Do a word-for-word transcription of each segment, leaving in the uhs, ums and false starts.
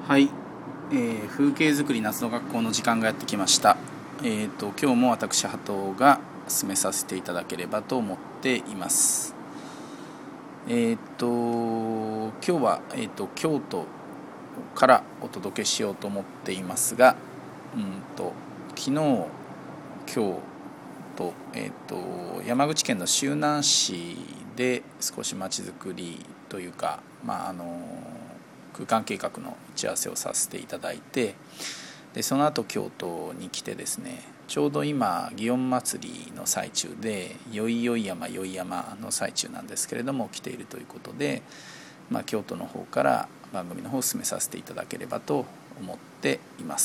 はい、えー、風景づくり夏の学校の時間がやってきました。えーと今日も私波藤が進めさせていただければと思っています。えーと今日は、えーと京都からお届けしようと思っていますが、うんと昨日今日と,、えーと山口県の周南市で少しまちづくりというか、まああの空間計画の打ち合わせをさせていただいて、でその後京都に来てですね、ちょうど今祇園祭りの最中でよいよい山よい山の最中なんですけれども来ているということで、まあ、京都の方から番組の方を進めさせていただければと思っています。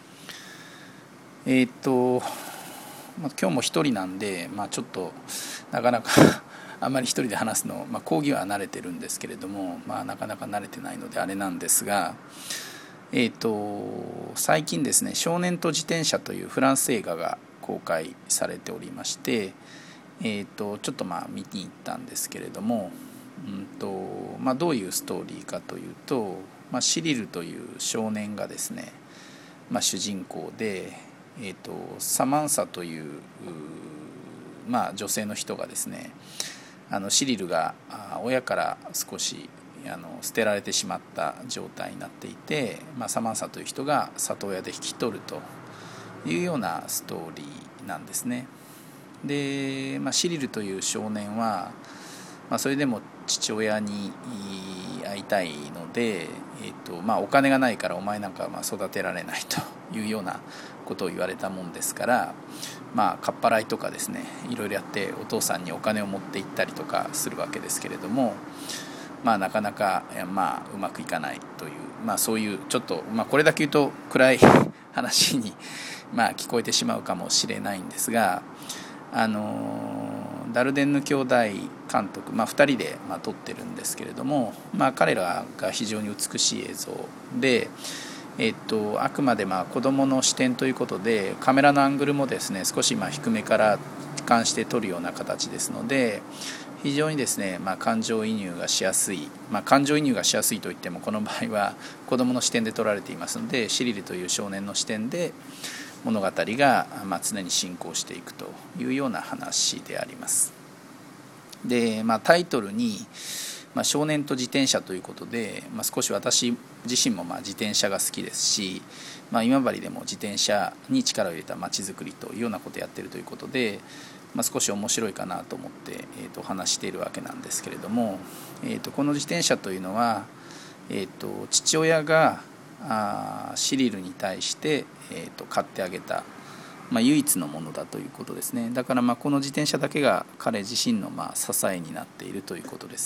えっ、ー、と、まあ、今日も一人なんで、まあ、ちょっとなかなかあんまり一人で話すの、まあ、講義は慣れてるんですけれども、まあ、なかなか慣れてないのであれなんですが、えーと、最近ですね「少年と自転車」というフランス映画が公開されておりまして、えーと、ちょっとまあ見に行ったんですけれども、うんとまあ、どういうストーリーかというと、まあ、シリルという少年がですね、まあ、主人公で、えーと、サマンサという、まあ、女性の人がですね、あのシリルが親から少しあの捨てられてしまった状態になっていて、まあ、サマンサという人が里親で引き取るというようなストーリーなんですね。で、まあ、シリルという少年は、まあ、それでも父親に会いたいので、えーとまあ、お金がないからお前なんかまあ育てられないというようなことを言われたもんですから、まあ、かっぱらいとかですね、いろいろやってお父さんにお金を持って行ったりとかするわけですけれども、まあ、なかなか、まあ、うまくいかないという、まあ、そういうちょっと、まあ、これだけ言うと暗い話に、まあ、聞こえてしまうかもしれないんですが、あのダルデンヌ兄弟監督、まあ、ふたりで、まあ、撮ってるんですけれども、まあ、彼らが非常に美しい映像で、えっと、あくまでまあ子どもの視点ということでカメラのアングルもですね少しまあ低めから俯瞰して撮るような形ですので、非常にですね、まあ、感情移入がしやすい、まあ、感情移入がしやすいといってもこの場合は子どもの視点で撮られていますので、シリルという少年の視点で物語がまあ常に進行していくというような話であります。で、まあ、タイトルにまあ、少年と自転車ということで、まあ、少し私自身もまあ自転車が好きですし、まあ、今治でも自転車に力を入れたまちづくりというようなことをやっているということで、まあ、少し面白いかなと思って、えー、と話しているわけなんですけれども、えー、とこの自転車というのは、えー、と父親があシリルに対して、えー、と買ってあげた、まあ、唯一のものだということですね。だからまあこの自転車だけが彼自身のまあ支えになっているということです。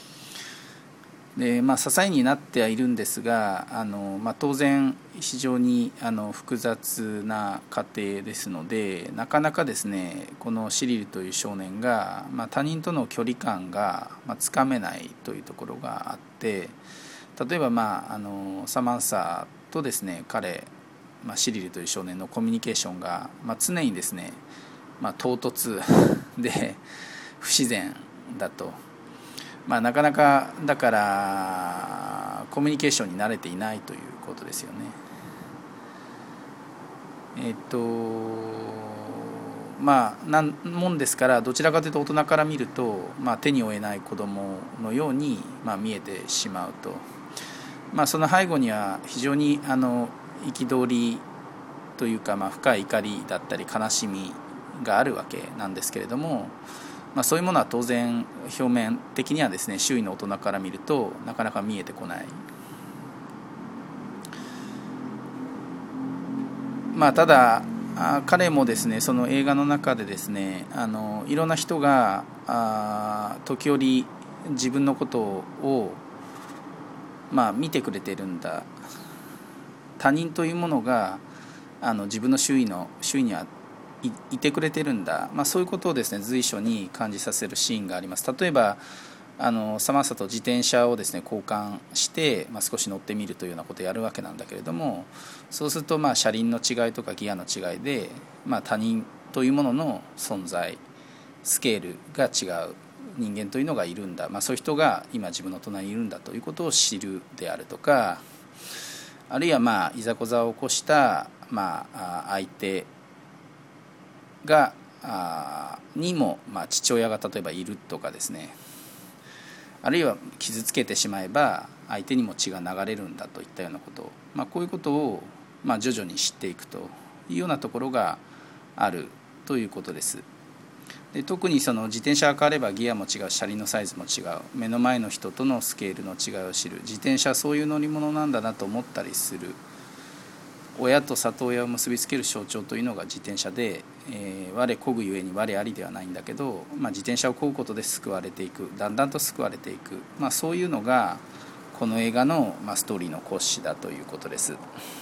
でまあ、支えになってはいるんですが、あの、まあ、当然非常にあの複雑な家庭ですので、なかなかですねこのシリルという少年が、まあ、他人との距離感がつかめないというところがあって、例えば、まあ、あのサマンサとですね彼、まあ、シリルという少年のコミュニケーションが、まあ、常にですね、まあ、唐突で不自然だと。まあ、なかなかだからコミュニケーションに慣れていないということですよね。えっとまあなんもんですから、どちらかというと大人から見ると、まあ、手に負えない子供のように、まあ、見えてしまうと、まあ、その背後には非常にあの憤りというか、まあ、深い怒りだったり悲しみがあるわけなんですけれども、まあ、そういうものは当然表面的にはですね周囲の大人から見るとなかなか見えてこない。まあ、ただ彼もですねその映画の中でですねあのいろんな人があ時折自分のことを、まあ、見てくれているんだ、他人というものがあの自分の周囲の周囲にはいいてくれてるんだ、まあ、そういうことをですね随所に感じさせるシーンがあります。例えばあのサマンサと自転車をですね交換して、まあ、少し乗ってみるというようなことをやるわけなんだけれども、そうするとまあ車輪の違いとかギアの違いで、まあ、他人というものの存在スケールが違う人間というのがいるんだ、まあ、そういう人が今自分の隣にいるんだということを知るであるとか、 あるいはまあいざこざを起こした、まあ、相手があにも、まあ、父親が例えばいるとかですね、あるいは傷つけてしまえば相手にも血が流れるんだといったようなことを、まあ、こういうことをまあ徐々に知っていくというようなところがあるということです。で特にその自転車が変わればギアも違う、車輪のサイズも違う、目の前の人とのスケールの違いを知る、自転車はそういう乗り物なんだなと思ったりする、親と里親を結びつける象徴というのが自転車で、えー、我漕ぐゆえに我ありではないんだけど、まあ、自転車を漕ぐことで救われていく、だんだんと救われていく、まあ、そういうのがこの映画の、まあ、ストーリーの骨子だということです。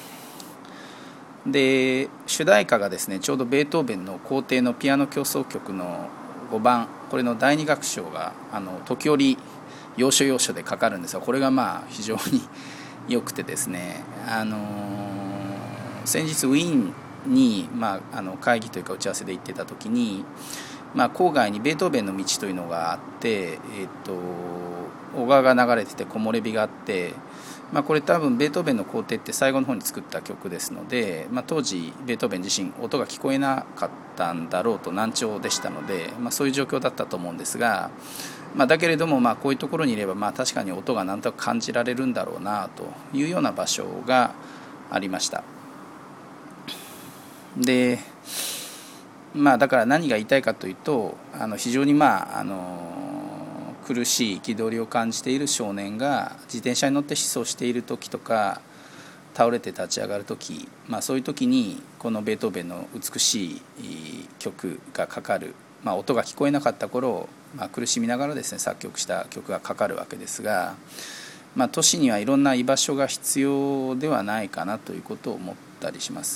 で主題歌がですね、ちょうどベートーベンの皇帝のピアノ協奏曲のごばん、これのだいに楽章があの時折要所要所でかかるんですが、これがまあ非常に良くてですね、あのー、先日ウィーンに、まあ、あの会議というか打ち合わせで行ってた時に、まあ、郊外にベートーベンの道というのがあって、えー、と小川が流れてて木漏れ日があって、まあ、これ多分ベートーベンの皇帝って最後の方に作った曲ですので、まあ、当時ベートーベン自身音が聞こえなかったんだろうと、難聴でしたので、まあ、そういう状況だったと思うんですが、まあ、だけれどもまあこういうところにいればまあ確かに音がなんとなく感じられるんだろうなというような場所がありました。でまあだから何が言いたいかというと、あの非常にまああの苦しい憤りを感じている少年が自転車に乗って疾走している時とか、倒れて立ち上がる時、まあ、そういう時にこのベートーベンの美しい曲がかかる、まあ、音が聞こえなかった頃、まあ、苦しみながらですね作曲した曲がかかるわけですが、まあ、都市にはいろんな居場所が必要ではないかなということを思ったりします。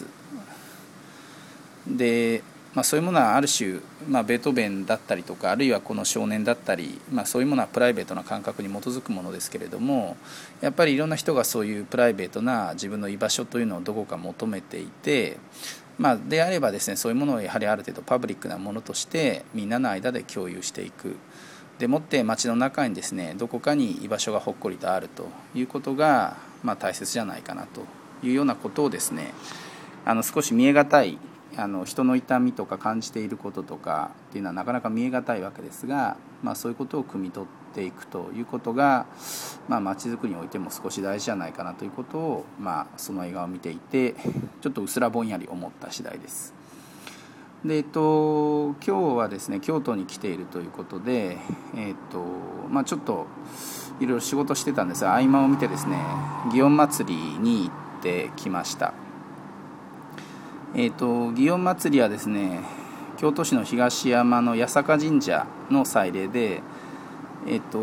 でまあ、そういうものはある種、まあ、ベートーベンだったりとか、あるいはこの少年だったり、まあ、そういうものはプライベートな感覚に基づくものですけれども、やっぱりいろんな人がそういうプライベートな自分の居場所というのをどこか求めていて、まあ、であればですね、そういうものをやはりある程度パブリックなものとしてみんなの間で共有していく、でもって街の中にですねどこかに居場所がほっこりとあるということが、まあ、大切じゃないかなというようなことをですね、あの少し見え難いあの人の痛みとか感じていることとかっていうのはなかなか見え難いわけですが、まあ、そういうことを汲み取っていくということが、まあ、街づくりにおいても少し大事じゃないかなということを、まあ、その映画を見ていてちょっとうすらぼんやり思った次第です。で、えっと、今日はですね京都に来ているということで、えっとまあ、ちょっといろいろ仕事してたんですが、合間を見てですね祇園祭に行ってきました。えーと、祇園祭はですね京都市の東山の八坂神社の祭礼で、えーと、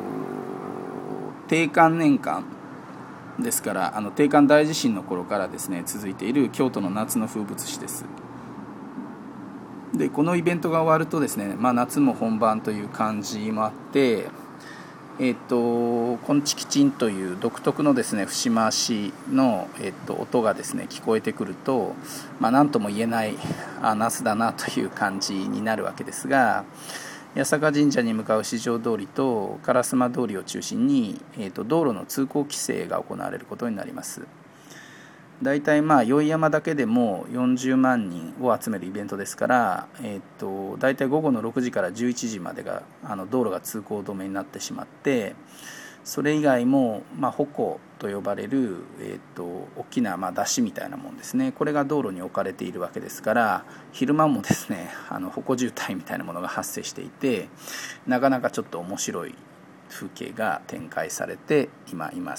貞観年間ですから、あの貞観大地震の頃からですね続いている京都の夏の風物詩です。でこのイベントが終わるとですね、まあ、夏も本番という感じもあって、えーと、こんちきちんという独特のですね節回しの、えーと、音がですね聞こえてくると、まあ、何とも言えないあ夏だなという感じになるわけですが、八坂神社に向かう四条通りと烏丸通りを中心に、えーと、道路の通行規制が行われることになります。だいたいまあ宵山だけでもよんじゅうまんにんを集めるイベントですから、えー、とだいたい午後のろくじからじゅういちじまでがあの道路が通行止めになってしまって、それ以外も、まあ、鉾と呼ばれる、えー、と大きな、まあ、出汁みたいなもんですね、これが道路に置かれているわけですから、昼間もですねあの鉾渋滞みたいなものが発生していて、なかなかちょっと面白い風景が展開されて今います。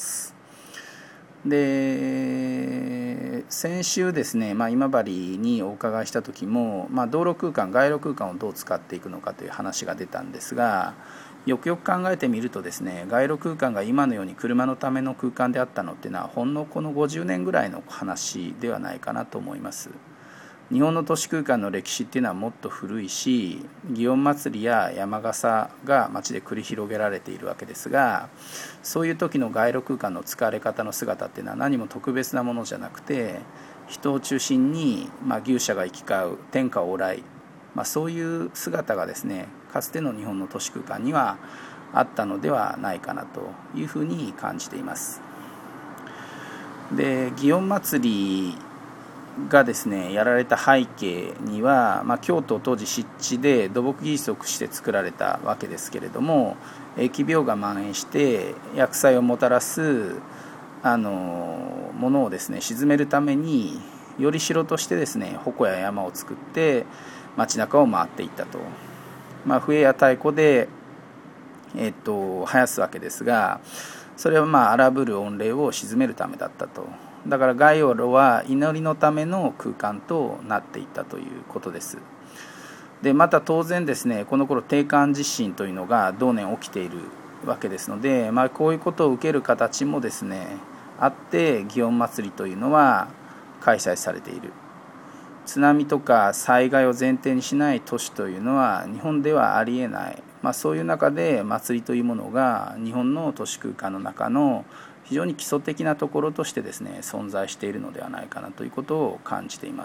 で先週ですね、まあ、今治にお伺いした時も、まあ、道路空間街路空間をどう使っていくのかという話が出たんですが、よくよく考えてみるとですね、街路空間が今のように車のための空間であったのっていうのはほんのこのごじゅうねんぐらいの話ではないかなと思います。日本の都市空間の歴史っていうのはもっと古いし、祇園祭や山笠が街で繰り広げられているわけですが、そういう時の街路空間の使われ方の姿っていうのは何も特別なものじゃなくて、人を中心に、まあ、牛舎が行き交う天下往来、まあ、そういう姿がですねかつての日本の都市空間にはあったのではないかなというふうに感じています。 で祇園祭がですねやられた背景には、まあ、京都当時湿地で土木技術を駆使して作られたわけですけれども、疫病が蔓延して厄災をもたらすあのものをですね鎮めるためにより城としてですね鉾や山を作って街中を回っていったと、まあ、笛や太鼓で、えっと、生やすわけですが、それはまあ荒ぶる御礼を鎮めるためだったと。だから街路は祈りのための空間となっていったということです。でまた当然ですねこの頃定冠地震というのが同年起きているわけですので、まあ、こういうことを受ける形もですねあって祇園祭というのは開催されている。津波とか災害を前提にしない都市というのは日本ではありえない、まあ、そういう中で祭りというものが日本の都市空間の中の非常に基礎的なところとしてですね存在しているのではないかなということを感じています。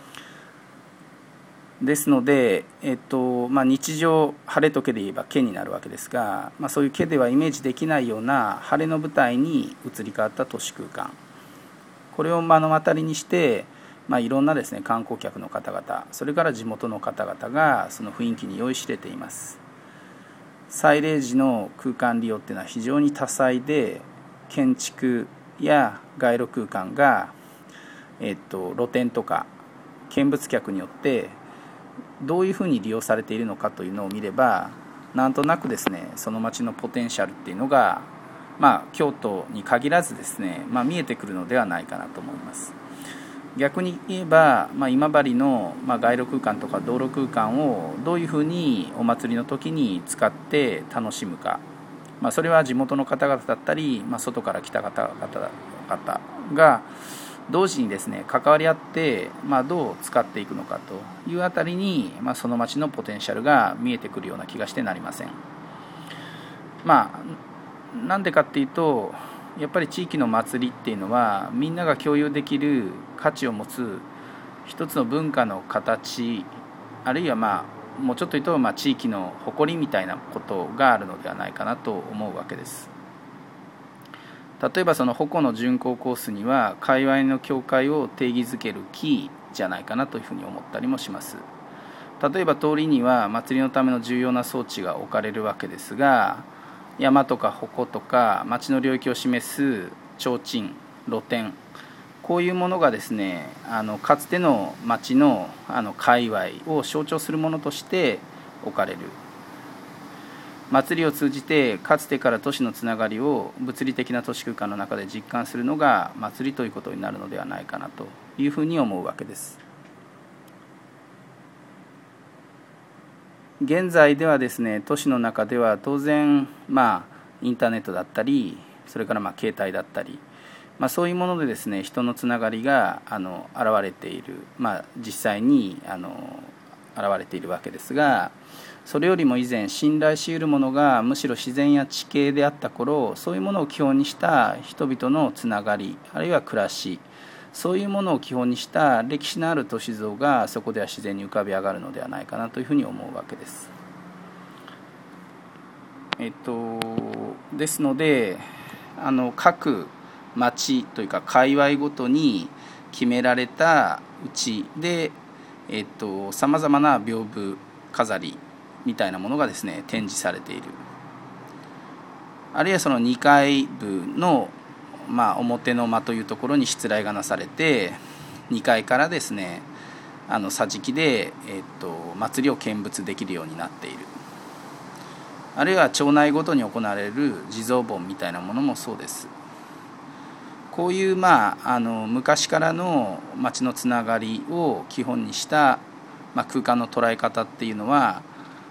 ですので、えっとまあ、日常晴れとけで言えば毛になるわけですが、まあ、そういう毛ではイメージできないような晴れの舞台に移り変わった都市空間、これを目の当たりにして、まあ、いろんなですね観光客の方々、それから地元の方々がその雰囲気に酔いしれています。祭礼時の空間利用っていうのは非常に多彩で、建築や街路空間が、えっと、露店とか見物客によってどういうふうに利用されているのかというのを見れば、なんとなくですねその町のポテンシャルっていうのが、まあ、京都に限らずですね、まあ、見えてくるのではないかなと思います。逆に言えば、まあ、今治の、まあ、街路空間とか道路空間をどういうふうにお祭りの時に使って楽しむか、まあ、それは地元の方々だったり、まあ、外から来た方々が同時にですね関わり合って、まあ、どう使っていくのかというあたりに、まあ、その町のポテンシャルが見えてくるような気がしてなりません。まあなんでかっていうと、やっぱり地域の祭りっていうのはみんなが共有できる価値を持つ一つの文化の形、あるいはまあもうちょっと言うと、まあ地域の誇りみたいなことがあるのではないかなと思うわけです。例えばその鉾の巡行コースには界隈の境界を定義づけるキーじゃないかなというふうに思ったりもします。例えば通りには祭りのための重要な装置が置かれるわけですが、山とか鉾とか町の領域を示す提灯、露店、こういうものがですねあのかつての町のあの界隈を象徴するものとして置かれる。祭りを通じてかつてから都市のつながりを物理的な都市空間の中で実感するのが祭りということになるのではないかなというふうに思うわけです。現在ではですね都市の中では当然まあインターネットだったり、それからまあ携帯だったり、まあ、そういうものでですね人のつながりがあの現れている、まあ、実際にあの現れているわけですが、それよりも以前信頼し得るものがむしろ自然や地形であった頃、そういうものを基本にした人々のつながり、あるいは暮らし、そういうものを基本にした歴史のある都市像がそこでは自然に浮かび上がるのではないかなというふうに思うわけです。えっとですのであの各町というか界隈ごとに決められたうちでえっとさまざまな屏風飾りみたいなものがですね展示されている。あるいはそのにかい部の、まあ、表の間というところにしつらいがなされて、にかいからですねあの桟敷で、えっと、祭りを見物できるようになっている。あるいは町内ごとに行われる地蔵盆みたいなものもそうです。こういう、まあ、あの昔からの町のつながりを基本にした、まあ、空間の捉え方っていうのは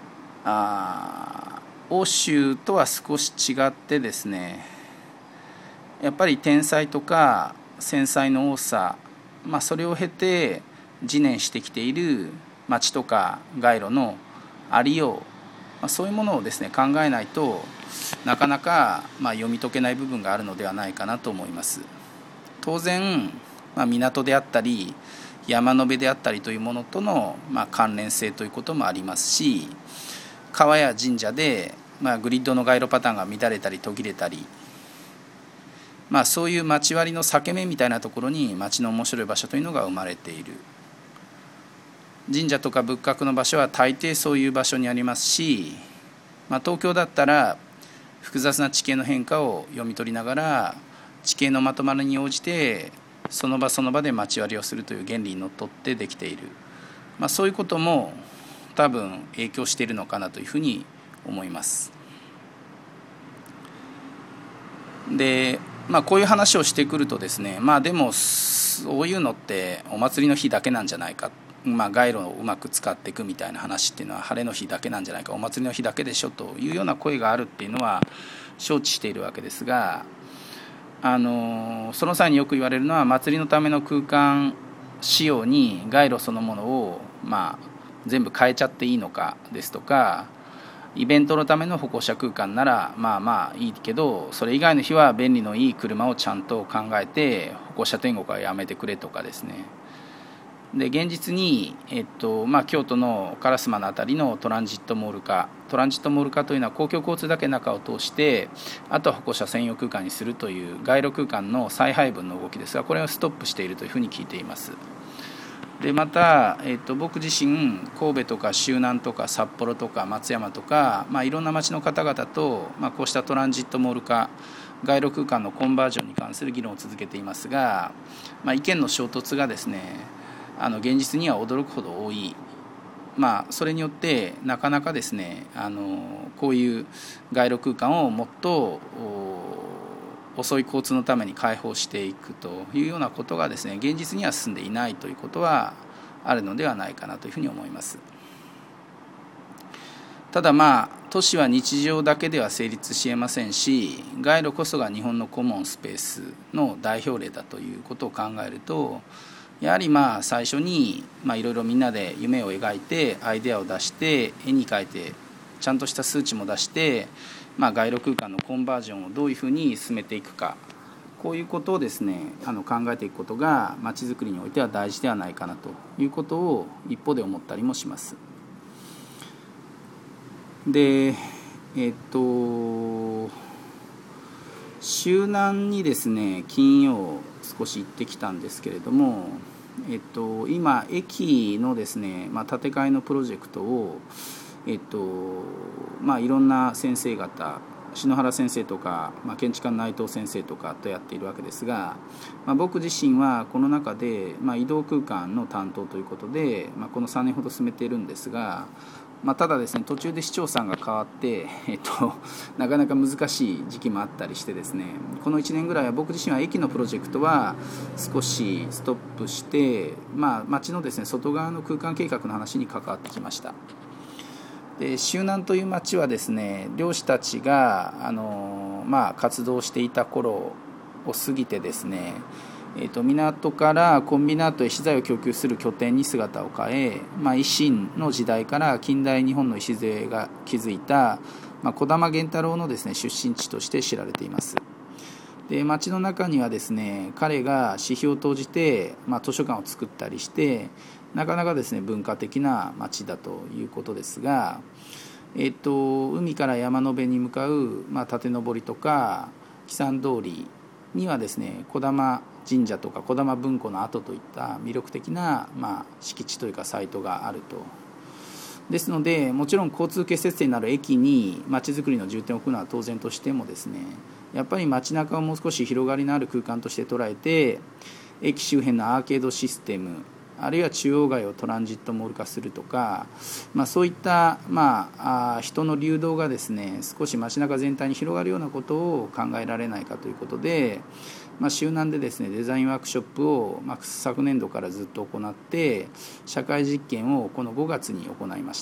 あ欧州とは少し違ってですね、やっぱり天災とか戦災の多さ、まあ、それを経て自念してきている町とか街路のありよう、まあ、そういうものをですね考えないとなかなかまあ読み解けない部分があるのではないかなと思います。当然、まあ、港であったり山の辺であったりというものとのまあ関連性ということもありますし、川や神社でまあグリッドの街路パターンが乱れたり途切れたり、 まあ、そういう町割りの裂け目みたいなところに町の面白い場所というのが生まれている。神社とか仏閣の場所は大抵そういう場所にありますし、まあ、東京だったら複雑な地形の変化を読み取りながら地形のまとまりに応じてその場その場で町割りをするという原理にのっとってできている、まあ、そういうことも多分影響しているのかなというふうに思います。で、まあ、こういう話をしてくるとですね、まあでもそういうのってお祭りの日だけなんじゃないか、まあ、街路をうまく使っていくみたいな話っていうのは晴れの日だけなんじゃないか、お祭りの日だけでしょというような声があるっていうのは承知しているわけですが、あのその際によく言われるのは、祭りのための空間仕様に街路そのものを、まあ、全部変えちゃっていいのかですとか、イベントのための歩行者空間ならまあまあいいけど、それ以外の日は便利のいい車をちゃんと考えて歩行者天国はやめてくれとかですね。で現実に、えっとまあ、京都の烏丸のあたりのトランジットモール化トランジットモール化というのは公共交通だけ中を通してあとは歩行者専用空間にするという街路空間の再配分の動きですが、これをストップしているというふうに聞いています。でまた、えっと、僕自身神戸とか周南とか札幌とか松山とか、まあ、いろんな町の方々と、まあ、こうしたトランジットモール化街路空間のコンバージョンに関する議論を続けていますが、まあ、意見の衝突がですね、あの現実には驚くほど多い、まあ、それによってなかなかですね、あのこういう街路空間をもっと遅い交通のために開放していくというようなことがですね、現実には進んでいないということはあるのではないかなというふうに思います。ただまあ都市は日常だけでは成立しえませんし、街路こそが日本のコモンスペースの代表例だということを考えると、やはりまあ最初にいろいろみんなで夢を描いてアイデアを出して絵に描いてちゃんとした数値も出して、まあ、街路空間のコンバージョンをどういうふうに進めていくか、こういうことをですねあの考えていくことがまちづくりにおいては大事ではないかなということを一方で思ったりもします。でえっと周南にですね金曜少し行ってきたんですけれども、えっと、今駅のですね、まあ、建て替えのプロジェクトを、えっとまあ、いろんな先生方、篠原先生とか、まあ、建築家の内藤先生とかとやっているわけですが、まあ、僕自身はこの中で、まあ、移動空間の担当ということで、まあ、このさんねんほど進めているんですが、まあ、ただですね途中で市長さんが変わって、えっと、なかなか難しい時期もあったりしてですね、このいちねんぐらいは僕自身は駅のプロジェクトは少しストップして、まあ、街のですね外側の空間計画の話に関わってきました。で周南という町はですね漁師たちがあの、まあ、活動していた頃を過ぎてですね、えー、と港からコンビナートへ資材を供給する拠点に姿を変え、まあ、維新の時代から近代日本の礎が築いた、まあ、児玉源太郎のですね出身地として知られています。で町の中にはですね彼が私費を投じて、まあ、図書館を作ったりしてなかなかですね文化的な町だということですが、えー、と海から山の辺に向かう、まあ、縦登りとか木山通りにはですね児玉神社とか児玉文庫の跡といった魅力的な、まあ、敷地というかサイトがあると。ですのでもちろん交通結節点になる駅に街づくりの重点を置くのは当然としてもですね、やっぱり街中をもう少し広がりのある空間として捉えて駅周辺のアーケードシステムあるいは中央街をトランジットモール化するとか、まあ、そういった、まあ、あ人の流動がですね少し街中全体に広がるようなことを考えられないかということで、まあ、周南でですねデザインワークショップを、まあ、昨年度からずっと行って社会実験をこのごがつに行いました。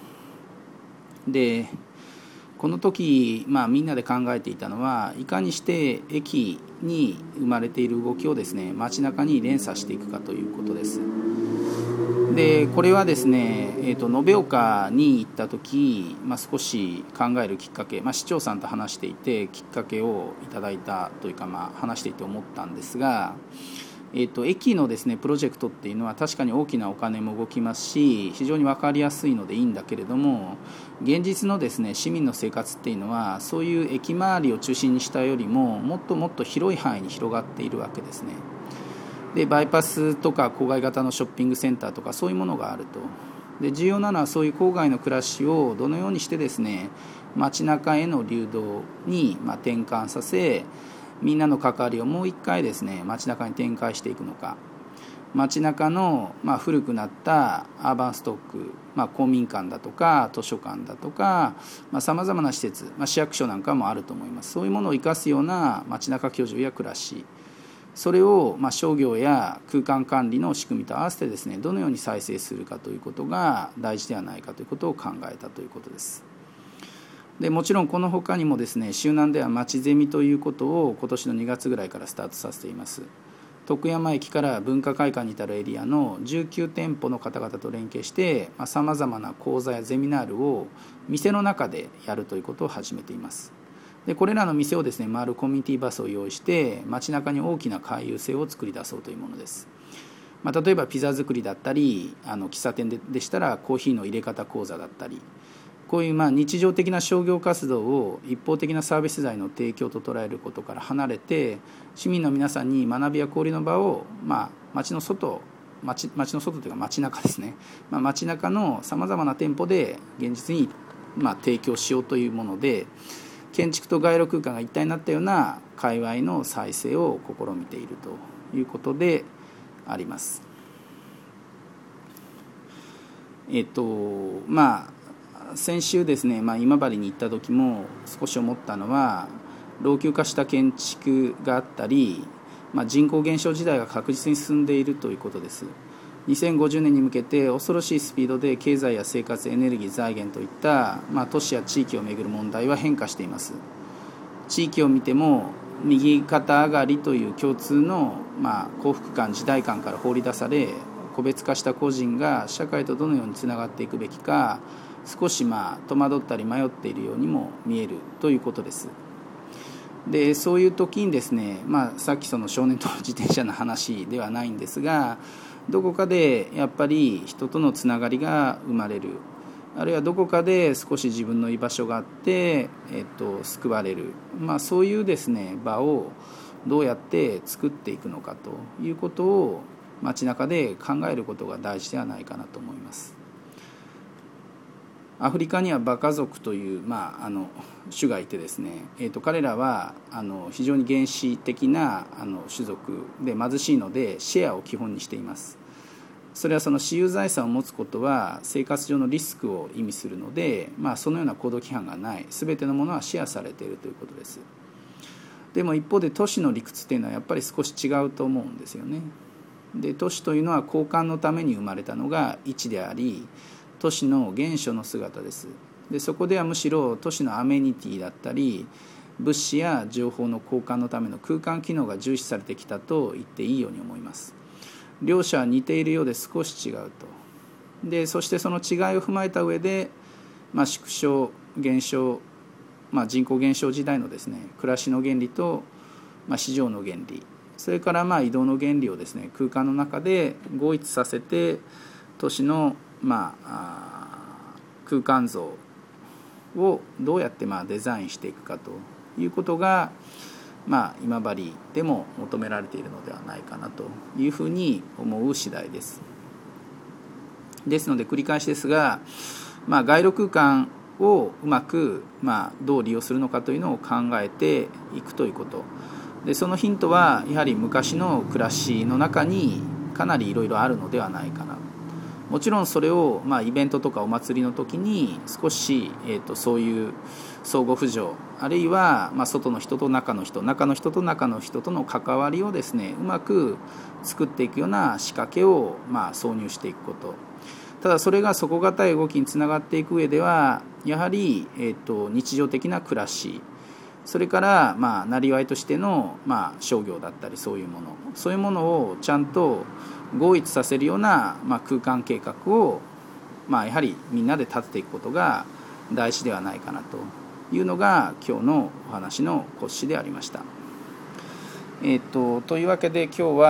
でこの時、まあ、みんなで考えていたのはいかにして駅に生まれている動きをですね街中に連鎖していくかということです。でこれはですね、えーと、延岡に行った時、まあ、少し考えるきっかけ、まあ、市長さんと話していてきっかけをいただいたというか、まあ、話していて思ったんですが、 えー、と駅のですねプロジェクトっていうのは確かに大きなお金も動きますし、非常に分かりやすいのでいいんだけれども、現実のですね市民の生活っていうのはそういう駅周りを中心にしたよりももっともっと広い範囲に広がっているわけですね。でバイパスとか郊外型のショッピングセンターとかそういうものがあると。で重要なのはそういう郊外の暮らしをどのようにしてですね街中への流動にまあ転換させ、みんなの関わりをもう一回ですね街中に展開していくのか、街中のまあ古くなったアーバンストック、まあ、公民館だとか図書館だとかさまざ、まな施設、まあ、市役所なんかもあると思います。そういうものを生かすような街中居住や暮らし、それをまあ商業や空間管理の仕組みと合わせてですねどのように再生するかということが大事ではないかということを考えたということです。でもちろんこの他にもですね周南ではまちゼミということを今年のにがつぐらいからスタートさせています。徳山駅から文化会館に至るエリアのじゅうきゅう店舗の方々と連携してさまざまな講座やゼミナールを店の中でやるということを始めています。でこれらの店をですね回るコミュニティバスを用意して街中に大きな回遊性を作り出そうというものです。まあ、例えばピザ作りだったり、あの喫茶店 で, でしたらコーヒーの入れ方講座だったり、こういうまあ日常的な商業活動を一方的なサービス財の提供と捉えることから離れて、市民の皆さんに学びや交流の場を、まあ、街の外 街, 街の外というか街中ですね、まあ、街中のさまざまな店舗で現実にまあ提供しようというもので、建築と街路空間が一体になったような界隈の再生を試みているということであります。えっとまあ先週ですね、まあ、今治に行った時も少し思ったのは、老朽化した建築があったり、まあ、人口減少時代が確実に進んでいるということです。にせんごじゅうねんに向けて恐ろしいスピードで経済や生活、エネルギー、財源といった、まあ、都市や地域をめぐる問題は変化しています。地域を見ても右肩上がりという共通の、まあ、幸福感、時代感から放り出され、個別化した個人が社会とどのようにつながっていくべきか、少しまあ戸惑ったり迷っているようにも見えるということです。でそういう時にですね、まあ、さっきその少年と自転車の話ではないんですが、どこかでやっぱり人とのつながりが生まれる、あるいはどこかで少し自分の居場所があって、えっと、救われる、まあ、そういうですね場をどうやって作っていくのかということを街中で考えることが大事ではないかなと思います。アフリカにはバカ族という、まあ、あの種がいてですね、えー、と彼らはあの非常に原始的なあの種族で貧しいのでシェアを基本にしています。それはその私有財産を持つことは生活上のリスクを意味するので、まあ、そのような行動規範がない、全てのものはシェアされているということです。でも一方で都市の理屈というのはやっぱり少し違うと思うんですよね。で都市というのは交換のために生まれたのが位置であり、都市の原初の姿です。でそこではむしろ都市のアメニティだったり物資や情報の交換のための空間機能が重視されてきたと言っていいように思います。両者は似ているようで少し違うと。でそしてその違いを踏まえた上で、まあ、縮小減少、まあ、人口減少時代のですね暮らしの原理と、まあ、市場の原理、それからまあ移動の原理をですね空間の中で合一させて都市のまあ空間像をどうやってまあデザインしていくかということが、まあ、今治でも求められているのではないかなというふうに思う次第です。ですので繰り返しですが、まあ、街路空間をうまく、まあ、どう利用するのかというのを考えていくということで、そのヒントはやはり昔の暮らしの中にかなりいろいろあるのではないかな。もちろんそれを、まあ、イベントとかお祭りの時に少し、えーと、そういう相互扶助、あるいは、まあ、外の人と中の人、中の人と中の人との関わりをですねうまく作っていくような仕掛けを、まあ、挿入していくこと。ただそれが底堅い動きにつながっていく上ではやはり、えーと、日常的な暮らし、それからまあなりわいとしての、まあ、商業だったりそういうものそういうものをちゃんと合一させるような、まあ、空間計画を、まあ、やはりみんなで立てていくことが大事ではないかなというのが今日のお話の骨子でありました。えー、とというわけで今日は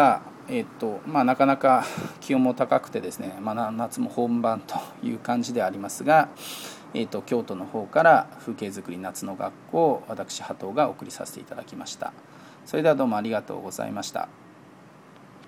えーとまあ、なかなか気温も高くてですね、まあ、夏も本番という感じでありますが、えーと京都の方から風景づくり夏の学校を私波藤がお送りさせていただきました。それではどうもありがとうございました。